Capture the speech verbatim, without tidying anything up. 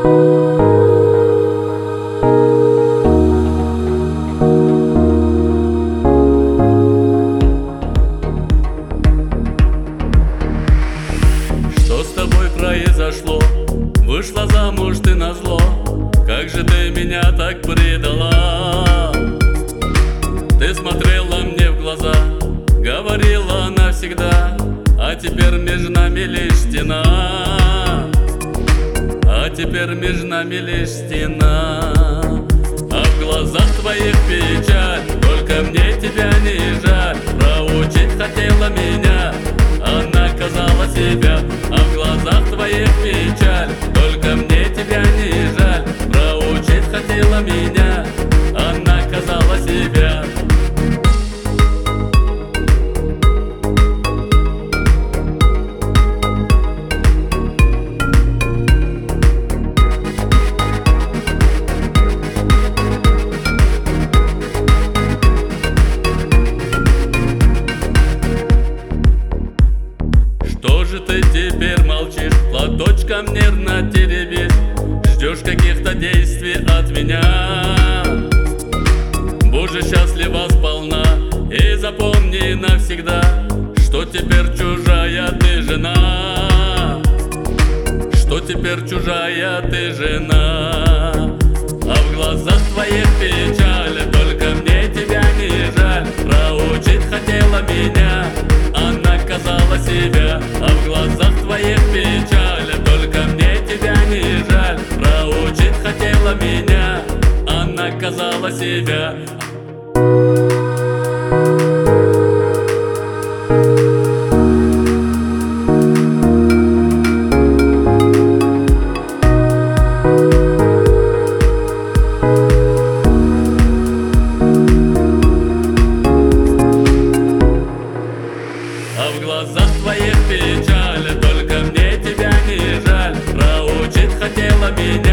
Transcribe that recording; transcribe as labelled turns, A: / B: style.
A: Что с тобой произошло? Вышла замуж ты назло. Как же ты меня так предала? Ты смотрела мне в глаза, говорила навсегда, а теперь между нами лишь стена. А теперь между нами лишь стена. А в глазах твоих печаль, только мне тебя не жаль. Проучить хотела меня, а наказала себя. А в глазах твоих печаль, только мне тебя не жаль. Проучить хотела меня, а наказала себя. Что же ты теперь молчишь, платочком нервно теребишь? Ждешь каких-то действий от меня. Будь же счастлива сполна и запомни навсегда, что теперь чужая ты жена. Что теперь чужая ты жена. А в глазах твоих печаль, только мне тебя не жаль. Проучить хотела меня, а наказала себя. А в глазах твоих печаль, только мне тебя не жаль. Проучить хотела меня, а наказала себя. А в глазах твоих печаль, только мне тебя не жаль. Проучить хотела меня.